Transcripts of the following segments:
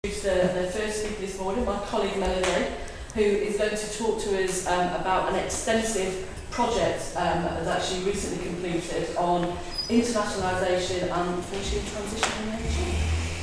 The first speaker this morning, my colleague Melanie, who is going to talk to us about an extensive project that was actually recently completed on internationalisation and finishing transition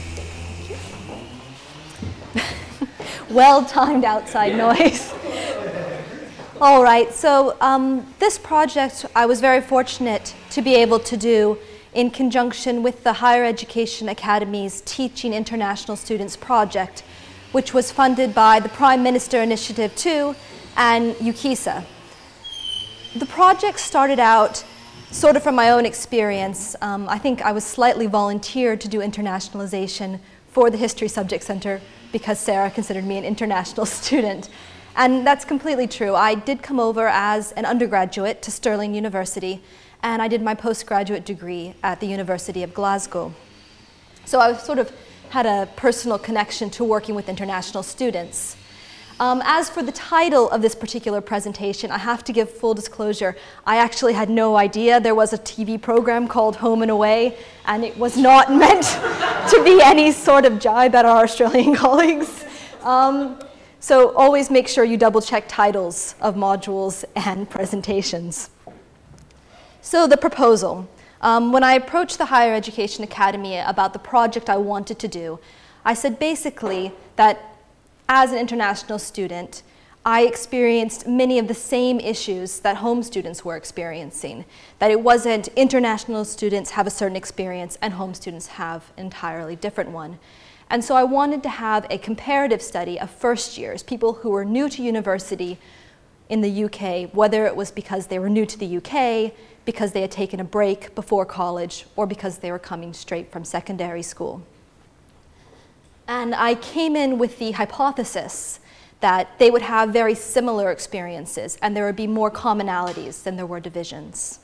energy. Well-timed outside noise. All right, so this project I was very fortunate to be able to do in conjunction with the Higher Education Academy's Teaching International Students project, which was funded by the Prime Minister Initiative 2 and UKISA. The project started out sort of from my own experience. I think I was slightly volunteered to do internationalization for the History Subject Center because Sarah considered me an international student. And that's completely true. I did come over as an undergraduate to Stirling University, and I did my postgraduate degree at the University of Glasgow. So I sort of had a personal connection to working with international students. As for the title of this particular presentation, I have to give full disclosure. I actually had no idea there was a TV program called Home and Away, and it was not meant to be any sort of jibe at our Australian colleagues. So always make sure you double check titles of modules and presentations. So the proposal. When I approached the Higher Education Academy about the project I wanted to do, I said basically that as an international student, I experienced many of the same issues that home students were experiencing. That it wasn't international students have a certain experience and home students have an entirely different one. And so I wanted to have a comparative study of first years, people who were new to university in the UK, whether it was because they were new to the UK, because they had taken a break before college, or because they were coming straight from secondary school. And I came in with the hypothesis that they would have very similar experiences and there would be more commonalities than there were divisions.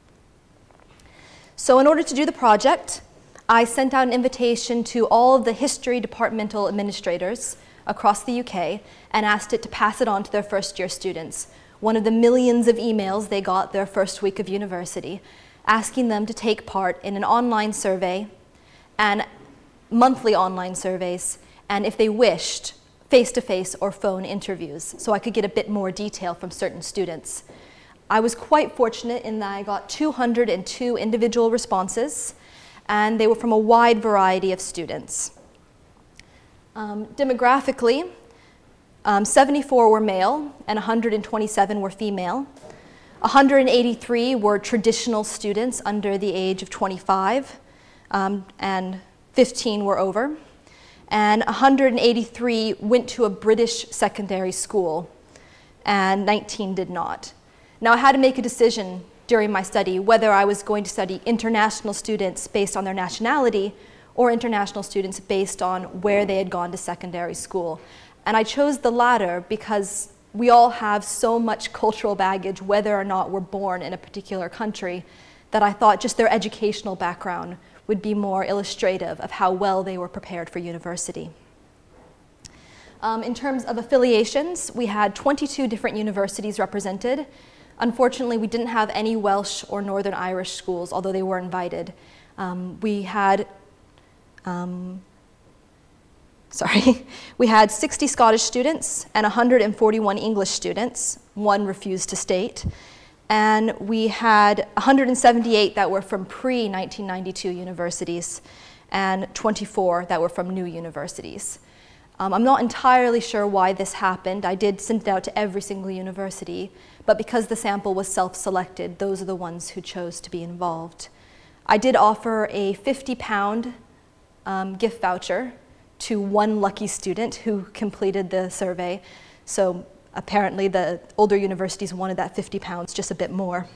So in order to do the project, I sent out an invitation to all of the history departmental administrators across the UK and asked it to pass it on to their first year students. One of the millions of emails they got their first week of university, asking them to take part in an online survey and monthly online surveys, and if they wished, face-to-face or phone interviews, so I could get a bit more detail from certain students. I was quite fortunate in that I got 202 individual responses, and they were from a wide variety of students. Demographically, 74 were male and 127 were female. 183 were traditional students under the age of 25, and 15 were over. And 183 went to a British secondary school, and 19 did not. Now I had to make a decision during my study whether I was going to study international students based on their nationality or international students based on where they had gone to secondary school. And I chose the latter because we all have so much cultural baggage, whether or not we're born in a particular country, that I thought just their educational background would be more illustrative of how well they were prepared for university. In terms of affiliations, we had 22 different universities represented. Unfortunately, we didn't have any Welsh or Northern Irish schools, although they were invited. We had 60 Scottish students and 141 English students. One refused to state. And we had 178 that were from pre-1992 universities and 24 that were from new universities. I'm not entirely sure why this happened. I did send it out to every single university, but because the sample was self-selected, those are the ones who chose to be involved. I did offer a £50 gift voucher to one lucky student who completed the survey. So apparently the older universities wanted that £50 just a bit more.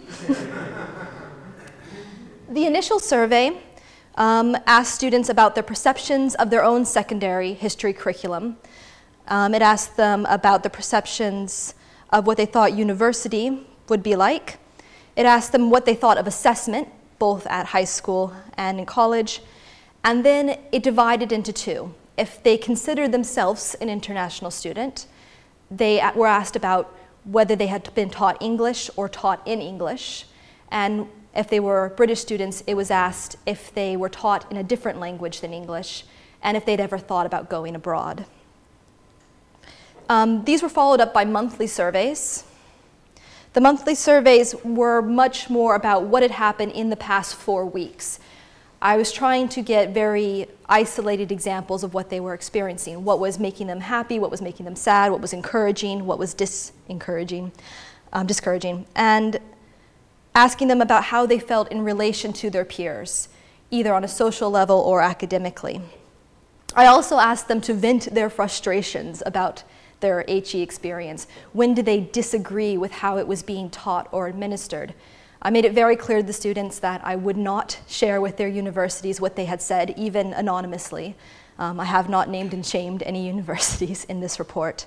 The initial survey asked students about their perceptions of their own secondary history curriculum. It asked them about the perceptions of what they thought university would be like. It asked them what they thought of assessment, both at high school and in college. And then it divided into two. If they considered themselves an international student, they were asked about whether they had been taught English or taught in English. And if they were British students, it was asked if they were taught in a different language than English. and if they'd ever thought about going abroad. These were followed up by monthly surveys. The monthly surveys were much more about what had happened in the past 4 weeks. I was trying to get very isolated examples of what they were experiencing, what was making them happy, what was making them sad, what was encouraging, what was discouraging, and asking them about how they felt in relation to their peers, either on a social level or academically. I also asked them to vent their frustrations about their HE experience. When did they disagree with how it was being taught or administered? I made it very clear to the students that I would not share with their universities what they had said, even anonymously. I have not named and shamed any universities in this report.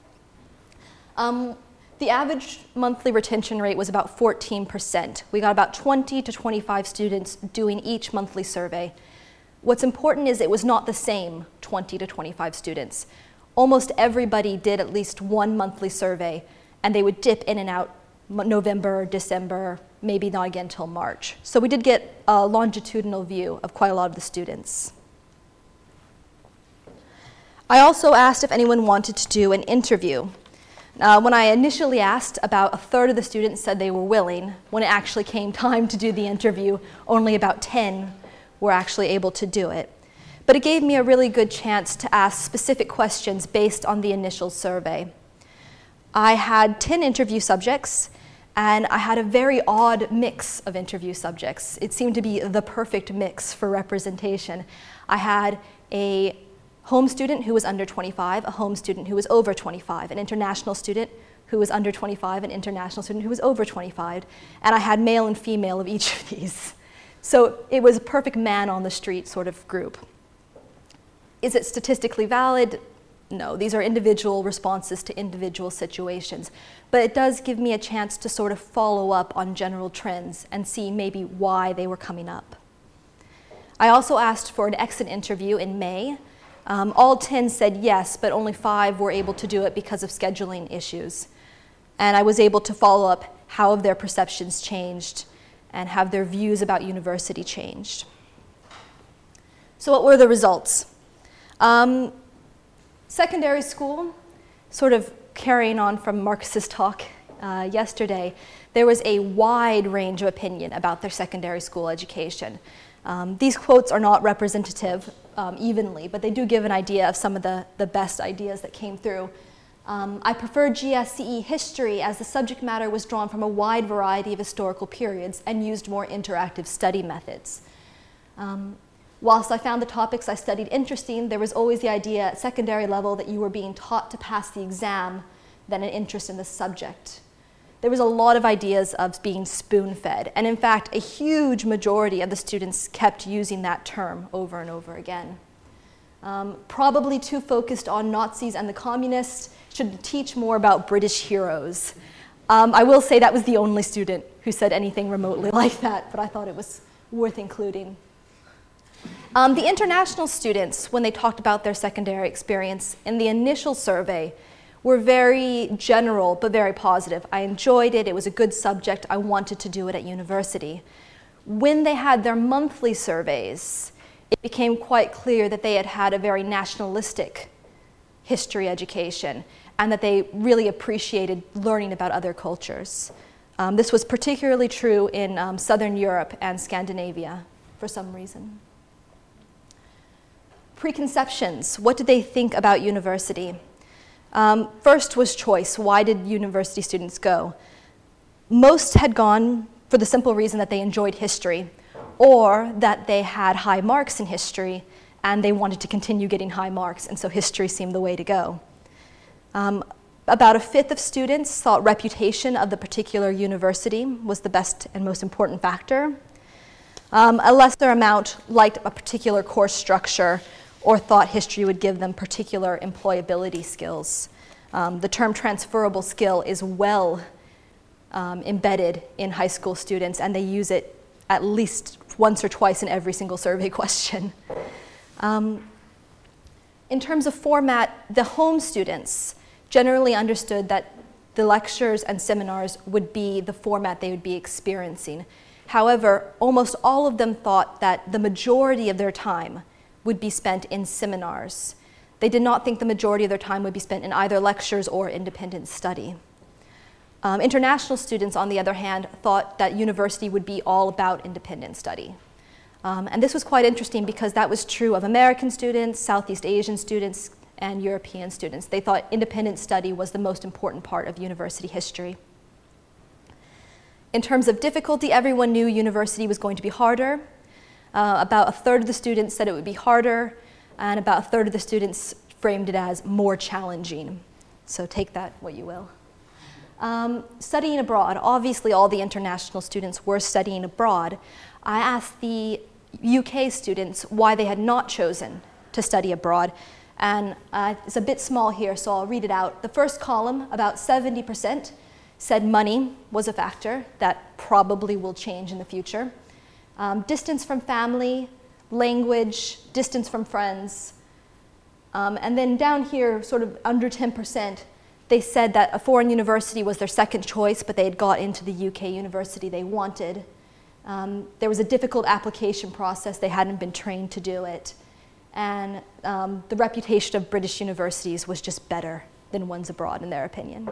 The average monthly retention rate was about 14%. We got about 20 to 25 students doing each monthly survey. What's important is it was not the same 20 to 25 students. Almost everybody did at least one monthly survey, and they would dip in and out November, December, maybe not again until March. So we did get a longitudinal view of quite a lot of the students. I also asked if anyone wanted to do an interview. When I initially asked, about a third of the students said they were willing. When it actually came time to do the interview, only about 10 were actually able to do it. But it gave me a really good chance to ask specific questions based on the initial survey. I had 10 interview subjects, and I had a very odd mix of interview subjects. It seemed to be the perfect mix for representation. I had a home student who was under 25, a home student who was over 25, an international student who was under 25, an international student who was over 25, and I had male and female of each of these. So it was a perfect man on the street sort of group. Is it statistically valid? No, these are individual responses to individual situations. But it does give me a chance to sort of follow up on general trends and see maybe why they were coming up. I also asked for an exit interview in May. All 10 said yes, but only 5 were able to do it because of scheduling issues. And I was able to follow up how have their perceptions changed and have their views about university changed. So what were the results? Secondary school, sort of carrying on from Marcus's talk yesterday, there was a wide range of opinion about their secondary school education. These quotes are not representative evenly, but they do give an idea of some of the best ideas that came through. I preferred GSCE history as the subject matter was drawn from a wide variety of historical periods and used more interactive study methods. Whilst I found the topics I studied interesting, there was always the idea at secondary level that you were being taught to pass the exam than an interest in the subject. There was a lot of ideas of being spoon-fed, and in fact, a huge majority of the students kept using that term over and over again. Probably too focused on Nazis and the communists, should teach more about British heroes. I will say that was the only student who said anything remotely like that, but I thought it was worth including. The international students, when they talked about their secondary experience in the initial survey, were very general but very positive. I enjoyed it, it was a good subject, I wanted to do it at university. When they had their monthly surveys, it became quite clear that they had had a very nationalistic history education and that they really appreciated learning about other cultures. This was particularly true in Southern Europe and Scandinavia for some reason. Preconceptions, what did they think about university? First was choice. Why did university students go? Most had gone for the simple reason that they enjoyed history or that they had high marks in history and they wanted to continue getting high marks, and so history seemed the way to go. About a fifth of students thought reputation of the particular university was the best and most important factor. A lesser amount liked a particular course structure or thought history would give them particular employability skills. The term transferable skill is well embedded in high school students, and they use it at least once or twice in every single survey question. In terms of format, the home students generally understood that the lectures and seminars would be the format they would be experiencing. However, almost all of them thought that the majority of their time would be spent in seminars. They did not think the majority of their time would be spent in either lectures or independent study. International students, on the other hand, thought that university would be all about independent study. And this was quite interesting because that was true of American students, Southeast Asian students, and European students. They thought independent study was the most important part of university history. In terms of difficulty, everyone knew university was going to be harder. About a third of the students said it would be harder, and about a third of the students framed it as more challenging. So take that what you will. Studying abroad, obviously all the international students were studying abroad. I asked the UK students why they had not chosen to study abroad, and it's a bit small here, so I'll read it out. The first column, about 70%, said money was a factor that probably will change in the future. Distance from family, language, distance from friends. And then down here, sort of under 10%, they said that a foreign university was their second choice, but they had got into the UK university they wanted. There was a difficult application process. They hadn't been trained to do it. And the reputation of British universities was just better than ones abroad, in their opinion.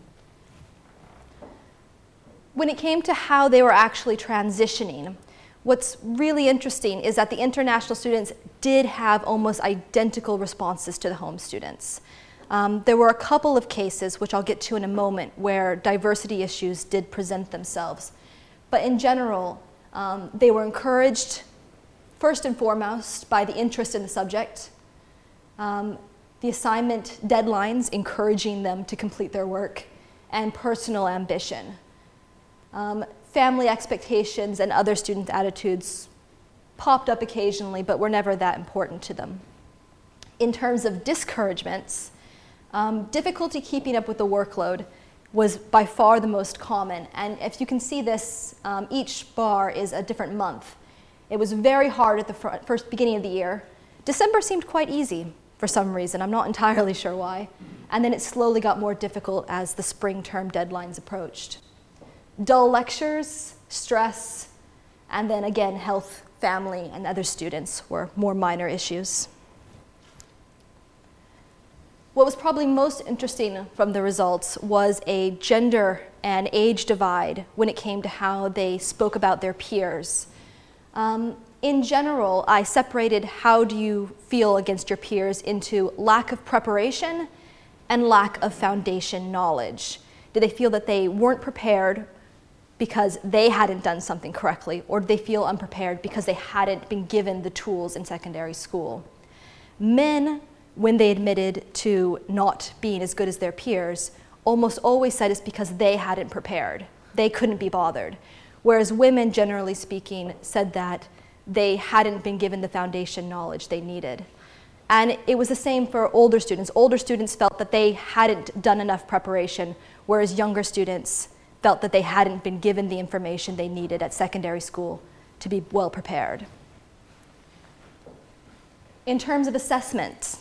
When it came to how they were actually transitioning, what's really interesting is that the international students did have almost identical responses to the home students. There were a couple of cases, which I'll get to in a moment, where diversity issues did present themselves. But in general, they were encouraged, first and foremost, by the interest in the subject, the assignment deadlines encouraging them to complete their work, and personal ambition. Family expectations and other student attitudes popped up occasionally, but were never that important to them. In terms of discouragements, difficulty keeping up with the workload was by far the most common. And if you can see this, each bar is a different month. It was very hard at the first beginning of the year. December seemed quite easy for some reason. I'm not entirely sure why. And then it slowly got more difficult as the spring term deadlines approached. Dull lectures, stress, and then again, health, family, and other students were more minor issues. What was probably most interesting from the results was a gender and age divide when it came to how they spoke about their peers. In general, I separated how do you feel against your peers into lack of preparation and lack of foundation knowledge. Did they feel that they weren't prepared because they hadn't done something correctly, or did they feel unprepared because they hadn't been given the tools in secondary school? Men, when they admitted to not being as good as their peers, almost always said it's because they hadn't prepared. They couldn't be bothered. Whereas women, generally speaking, said that they hadn't been given the foundation knowledge they needed. And it was the same for older students. Older students felt that they hadn't done enough preparation, whereas younger students felt that they hadn't been given the information they needed at secondary school to be well prepared. In terms of assessment,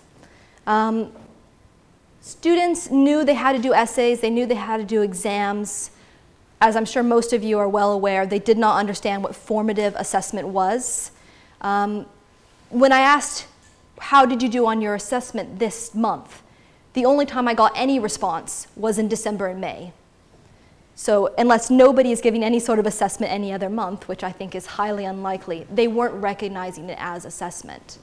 students knew they had to do essays, they knew they had to do exams. As I'm sure most of you are well aware, they did not understand what formative assessment was. When I asked, how did you do on your assessment this month? The only time I got any response was in December and May. So unless nobody is giving any sort of assessment any other month, which I think is highly unlikely, they weren't recognizing it as assessment.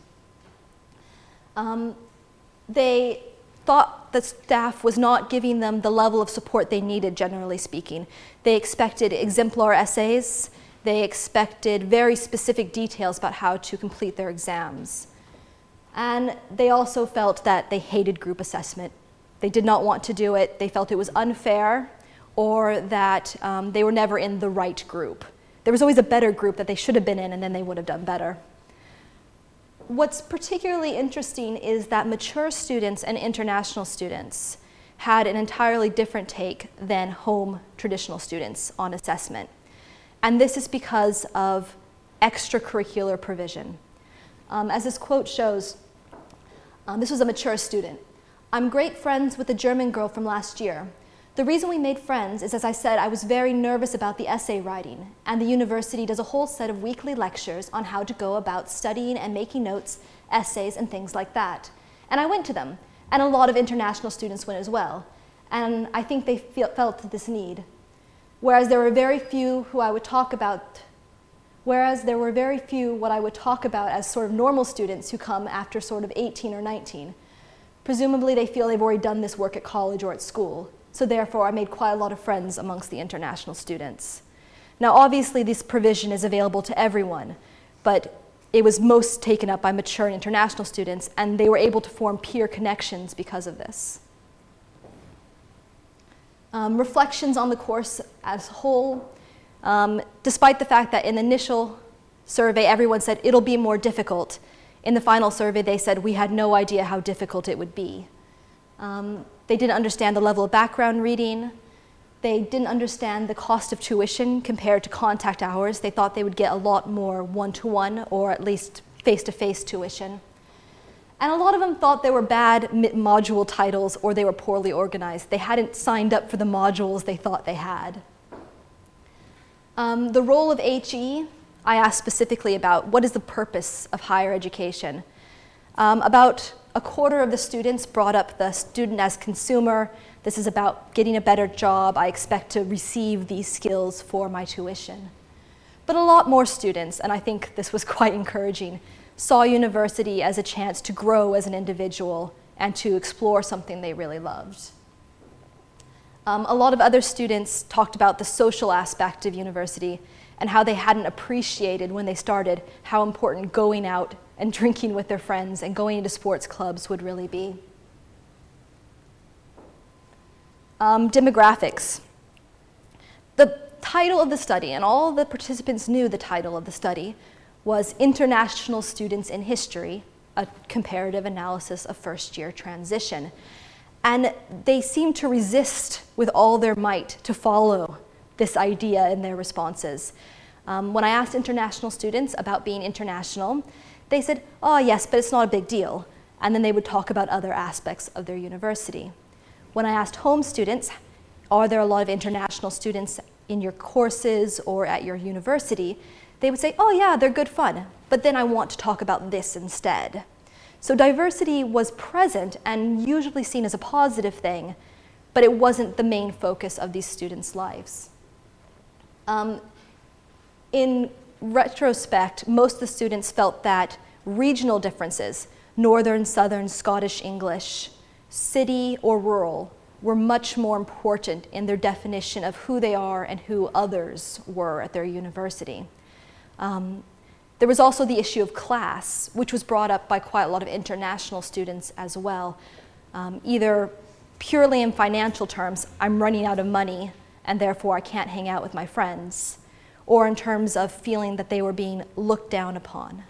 They thought the staff was not giving them the level of support they needed, generally speaking. They expected exemplar essays. They expected very specific details about how to complete their exams. And they also felt that they hated group assessment. They did not want to do it. They felt it was unfair, or that they were never in the right group. There was always a better group that they should have been in, and then they would have done better. What's particularly interesting is that mature students and international students had an entirely different take than home traditional students on assessment. And this is because of extracurricular provision. As this quote shows, this was a mature student. "I'm great friends with a German girl from last year. The reason we made friends is, as I said, I was very nervous about the essay writing, and the university does a whole set of weekly lectures on how to go about studying and making notes essays, and things like that. And I went to them, and a lot of international students went as well. And I think they felt this need. Whereas there were very few who I would talk about, what I would talk about as sort of normal students who come after sort of 18 or 19. Presumably they feel they've already done this work at college or at school. So therefore I made quite a lot of friends amongst the international students. Now obviously this provision is available to everyone, but it was most taken up by mature international students, and they were able to form peer connections because of this. Reflections on the course as a whole. Despite the fact that in the initial survey everyone said it'll be more difficult, in the final survey they said we had no idea how difficult it would be. They didn't understand the level of background reading. They didn't understand the cost of tuition compared to contact hours. They thought they would get a lot more one-to-one or at least face-to-face tuition. And a lot of them thought they were bad module titles or they were poorly organized. They hadn't signed up for the modules they thought they had. The role of HE, I asked specifically about what is the purpose of higher education. About a quarter of the students brought up the student as consumer. This is about getting a better job. I expect to receive these skills for my tuition. But a lot more students, and I think this was quite encouraging, saw university as a chance to grow as an individual and to explore something they really loved. A lot of other students talked about the social aspect of university and how they hadn't appreciated when they started how important going out and drinking with their friends and going into sports clubs would really be. Demographics. The title of the study, and all the participants knew the title of the study, was International Students in History, a comparative analysis of first-year transition. And they seemed to resist with all their might to follow this idea in their responses. When I asked international students about being international, they said, oh yes, but it's not a big deal. And then they would talk about other aspects of their university. When I asked home students, are there a lot of international students in your courses or at your university? They would say, oh yeah, they're good fun, but then I want to talk about this instead. So diversity was present and usually seen as a positive thing, but it wasn't the main focus of these students' lives. In retrospect, most of the students felt that regional differences, Northern, Southern, Scottish English, city or rural, were much more important in their definition of who they are and who others were at their university. There was also the issue of class, which was brought up by quite a lot of international students as well. Either purely in financial terms, I'm running out of money and therefore I can't hang out with my friends, or in terms of feeling that they were being looked down upon.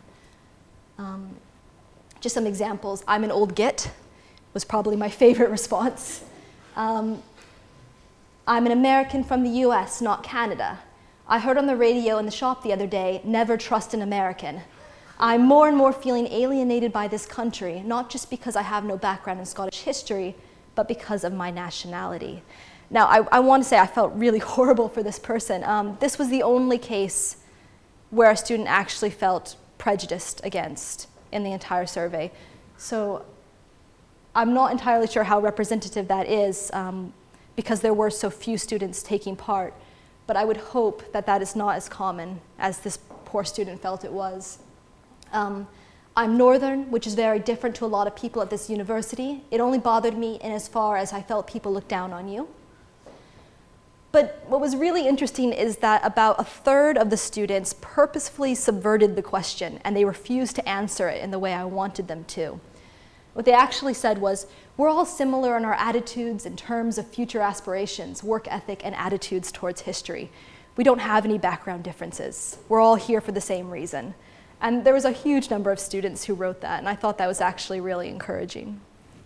Just some examples. I'm an old git, was probably my favorite response. I'm an American from the US, not Canada. I heard on the radio in the shop the other day, never trust an American. I'm more and more feeling alienated by this country, not just because I have no background in Scottish history, but because of my nationality. Now, I want to say I felt really horrible for this person. This was the only case where a student actually felt prejudiced against in the entire survey. So I'm not entirely sure how representative that is because there were so few students taking part, but I would hope that that is not as common as this poor student felt it was. I'm Northern, which is very different to a lot of people at this university. It only bothered me in as far as I felt people looked down on you. But what was really interesting is that about a third of the students purposefully subverted the question and they refused to answer it in the way I wanted them to. What they actually said was, we're all similar in our attitudes in terms of future aspirations, work ethic, and attitudes towards history. We don't have any background differences. We're all here for the same reason. And there was a huge number of students who wrote that, and I thought that was actually really encouraging.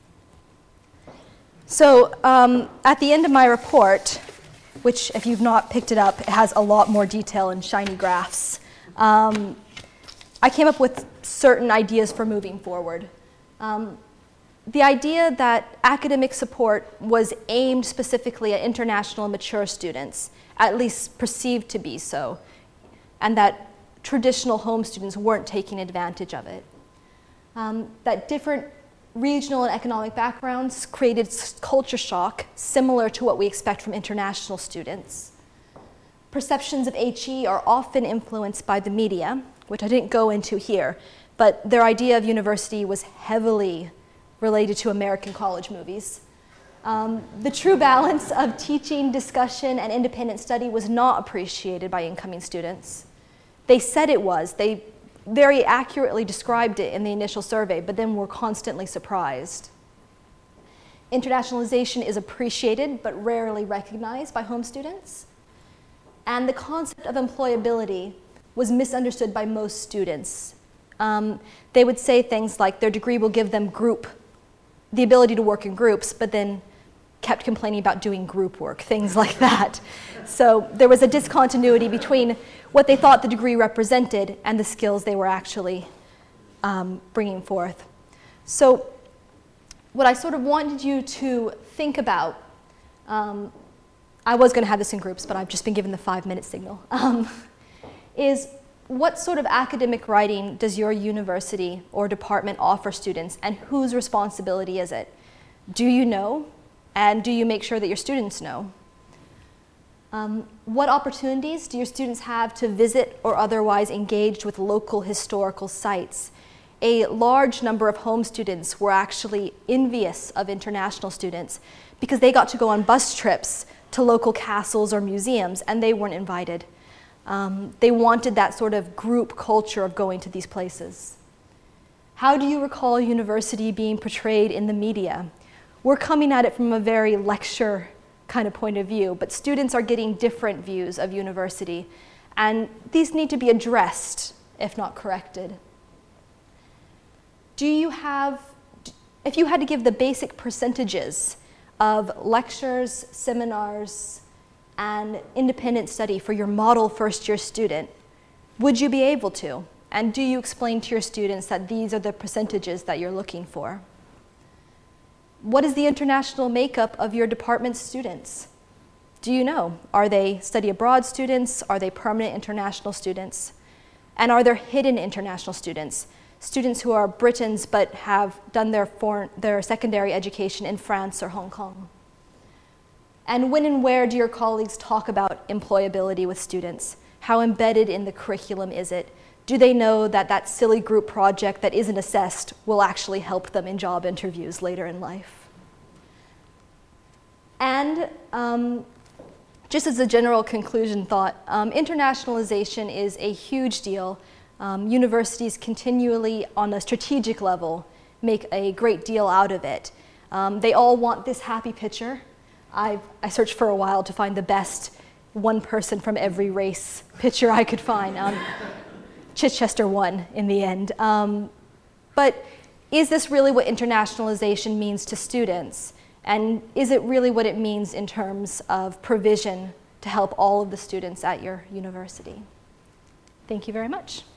So at the end of my report, which if you've not picked it up, it has a lot more detail and shiny graphs. I came up with certain ideas for moving forward. The idea that academic support was aimed specifically at international and mature students, at least perceived to be so, and that traditional home students weren't taking advantage of it. that different regional and economic backgrounds created culture shock similar to what we expect from international students. Perceptions of HE are often influenced by the media, which I didn't go into here, but their idea of university was heavily related to American college movies. The true balance of teaching, discussion, and independent study was not appreciated by incoming students. They said it was. They very accurately described it in the initial survey, but then were constantly surprised. Internationalization is appreciated, but rarely recognized by home students. And the concept of employability was misunderstood by most students. They would say things like their degree will give them the ability to work in groups, but then kept complaining about doing group work, things like that. So there was a discontinuity between what they thought the degree represented and the skills they were actually bringing forth. So what I sort of wanted you to think about, I was going to have this in groups, but I've just been given the 5-minute signal, is what sort of academic writing does your university or department offer students, and whose responsibility is it? Do you know? And do you make sure that your students know? What opportunities do your students have to visit or otherwise engage with local historical sites? A large number of home students were actually envious of international students because they got to go on bus trips to local castles or museums, and they weren't invited. They wanted that sort of group culture of going to these places. How do you recall university being portrayed in the media? We're coming at it from a very lecture kind of point of view, but students are getting different views of university, and these need to be addressed, if not corrected. If you had to give the basic percentages of lectures, seminars, and independent study for your model first-year student, would you be able to? And do you explain to your students that these are the percentages that you're looking for? What is the international makeup of your department's students? Do you know? Are they study abroad students? Are they permanent international students? And are there hidden international students? Students who are Britons but have done their secondary education in France or Hong Kong? And when and where do your colleagues talk about employability with students? How embedded in the curriculum is it? Do they know that that silly group project that isn't assessed will actually help them in job interviews later in life? And just as a general conclusion thought, internationalization is a huge deal. Universities continually, on a strategic level, make a great deal out of it. They all want this happy picture. I searched for a while to find the best one person from every race picture I could find. Chichester won in the end. But is this really what internationalization means to students? And is it really what it means in terms of provision to help all of the students at your university? Thank you very much.